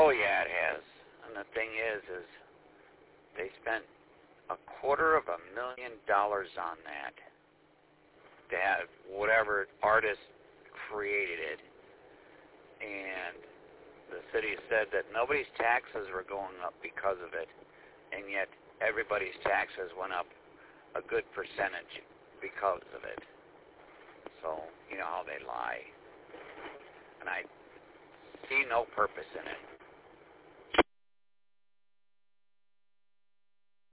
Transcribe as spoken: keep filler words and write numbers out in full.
Oh yeah, it has. And the thing is, is they spent a quarter of a million dollars on that to have whatever artist created it, and the city said that nobody's taxes were going up because of it, and yet everybody's taxes went up a good percentage because of it. So, you know how they lie. And I see no purpose in it.